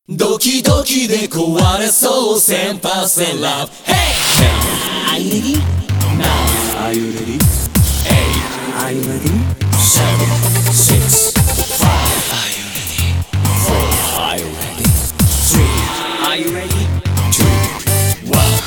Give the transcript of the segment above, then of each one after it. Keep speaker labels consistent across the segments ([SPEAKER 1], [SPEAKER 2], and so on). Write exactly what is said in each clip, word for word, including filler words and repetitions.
[SPEAKER 1] ドキドキで壊れそう センパーセント Love Hey! Are you ready? Now Are you ready? Eight Are you ready? Seven Six Five Are you ready? Four Are you ready? Three Are you ready? Two One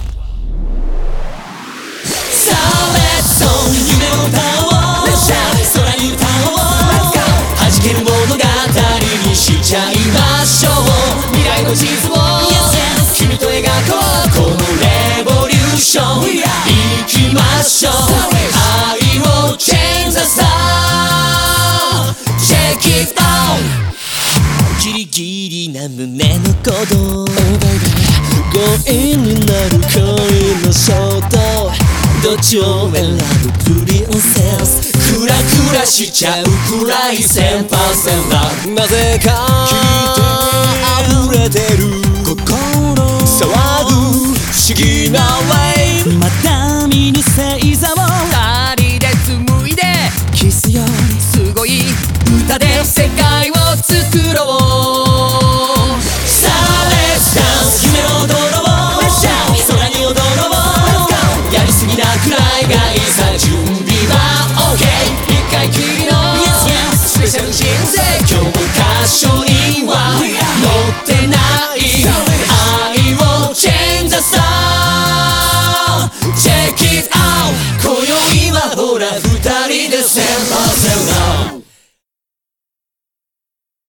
[SPEAKER 1] さあ Let's song 夢を歌おう Let's shout 空に歌おう Let's go 弾ける物語にしちゃいましょう未来の地図を yes, yes. 君と描こうこのレボリューション行きましょう愛を Change the star Check it out ギリギリな胸の鼓動 強引になる恋の衝動どっちを選ぶプリンセスクラクラしちゃうくらい センパーセント なぜか溢れてる心騒ぐ不思議な